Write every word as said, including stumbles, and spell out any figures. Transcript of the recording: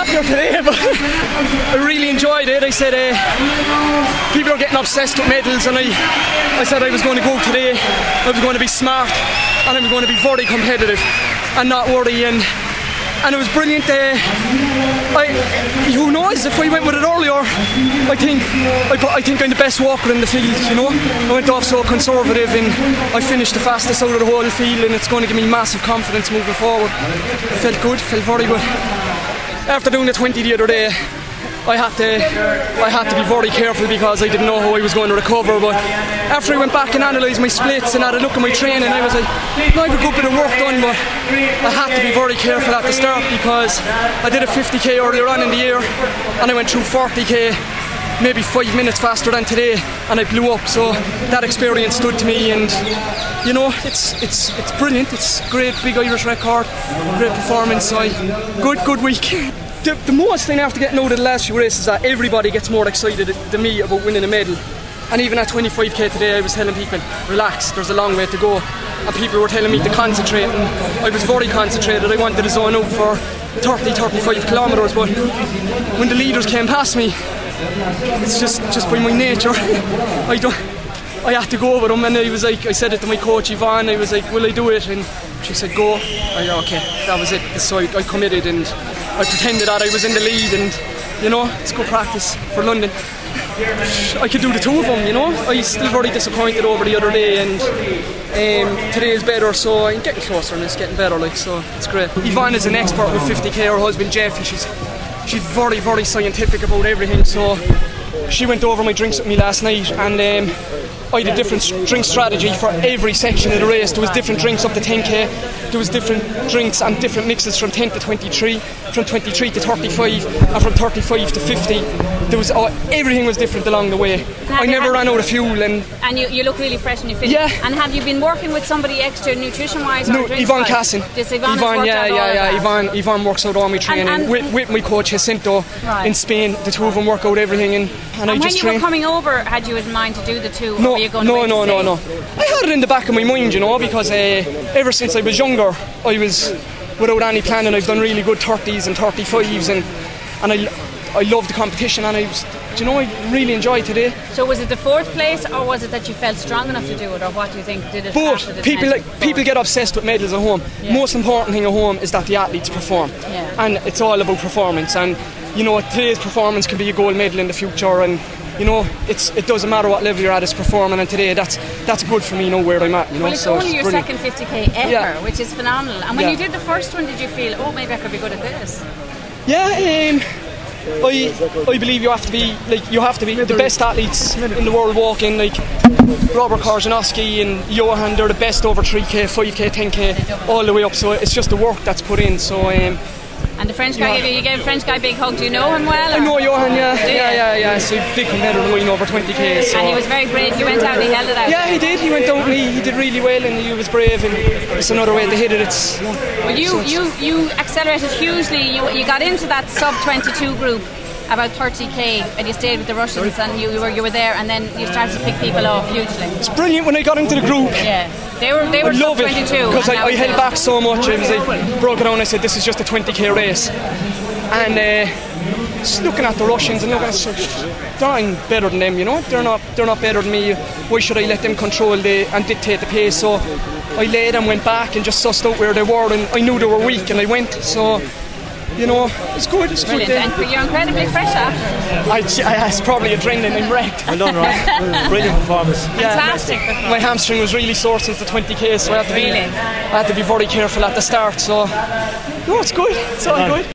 after today, but I really enjoyed it. I said uh, people are getting obsessed with medals, and I, I said I was going to go today. I was going to be smart, and I was going to be very competitive, and not worry. And and it was brilliant. Uh, I, who knows if I went with it earlier? I think I, I think I'm the best walker in the field. You know, I went off so conservative, and I finished the fastest out of the whole field, and it's going to give me massive confidence moving forward. It felt good, felt very good. After doing the twenty the other day, I had to I had to be very careful because I didn't know how I was going to recover. But after I went back and analysed my splits and had a look at my training, I was like, no, I have a good bit of work done, but I had to be very careful at the start because I did a fifty k earlier on in the year, and I went through forty k maybe five minutes faster than today, and I blew up. So that experience stood to me, and you know, it's it's it's brilliant. It's great, big Irish record, great performance. So I, good good week. The, the most thing after getting out of the last few races is that everybody gets more excited than me about winning a medal. And even at twenty-five k today, I was telling people, relax, there's a long way to go. And people were telling me to concentrate, and I was very concentrated. I wanted to zone out for thirty, thirty-five kilometres, but when the leaders came past me, it's just, just by my nature, I don't. I had to go with them, and I was like, I said it to my coach Yvonne. I was like, will I do it? And she said, go. I okay, that was it. So I, I committed, and I pretended that I was in the lead, and you know, it's good practice for London. I could do the two of them, you know. I was still very disappointed over the other day, and um, today is better, so I'm getting closer and it's getting better, like, so it's great. Yvonne is an expert with fifty k. Her husband Jeff, and she's she's very, very scientific about everything. So she went over my drinks with me last night, and um, I had a different drink strategy for every section of the race. There was different drinks up to ten k, there was different drinks and different mixes from ten to twenty-three, from twenty-three to thirty-five, and from thirty-five to fifty. There was uh, everything was different along the way. I never ran out of fuel, and and you, you look really fresh when you finish. Yeah. And have you been working with somebody extra nutrition wise? No, or Yvonne Cassin. This Yvonne, Yvonne yeah, out yeah, yeah. all Yvonne, Yvonne works out all my training and, and with, with my coach Jacinto right. in Spain. The two of them work out everything, and, and, and I when just you train. were coming over, had you in mind to do the two? No, or were you going no, to wait no, to no, no. I had it in the back of my mind, you know, because uh, ever since I was younger, I was without any planning. I've done really good thirties and thirty-fives, and and I I love the competition, and I was, do you know, I really enjoyed today. So was it the fourth place, or was it that you felt strong enough to do it, or what do you think did it? Both. People like people get obsessed with medals at home. Yeah. Most important thing at home is that the athletes perform, yeah. and it's all about performance. And you know, today's performance can be a gold medal in the future, and you know, it's it doesn't matter what level you're at, it's performing. And today, that's that's good for me, you know, where I'm at. You know, well, it's so only it's your brilliant. second fifty k ever, Yeah. which is phenomenal. And when Yeah. you did the first one, did you feel, oh, maybe I could be good at this? Yeah. Um, I I believe you have to be like you have to be the best athletes in the world walking, like Robert Korzeniowski and Johan. They're the best over three k, five k, ten k, all the way up. So it's just the work that's put in. So. Um, And the French guy, you, you gave the French guy a big hug. Do you know him well? I know Johan, yeah, Do you? yeah, yeah, yeah. So big competitor of mine over twenty k. So. And he was very brave. He went out and he held it out. Yeah, he did. He went out and he, he did really well, and he was brave. And it's another way to hit it. It's. Well, you so it's, you you accelerated hugely. You you got into that sub twenty-two group about thirty k, and you stayed with the Russians, and you, you were you were there, and then you started to pick people off hugely. It's brilliant when I got into the group. Yeah, they were they were I love sub it twenty-two because I, I held it. back so much. I was like, broke it down. I said, this is just a twenty k race, and uh, just looking at the Russians and looking at so they're not better than them, you know. They're not they're not better than me. Why should I let them control the and dictate the pace? So I laid and went back and just sussed out where they were, and I knew they were weak, and I went. So. You know, it's good, it's Brilliant. good. And you're incredibly fresh after. I, I, it's probably adrenaline, I'm wrecked. Well done, right? Brilliant performance. Yeah, Fantastic my, performance. my hamstring was really sore since the twenty k, so I had to be, Really? I had to be very careful at the start. So, no, it's good, it's all good.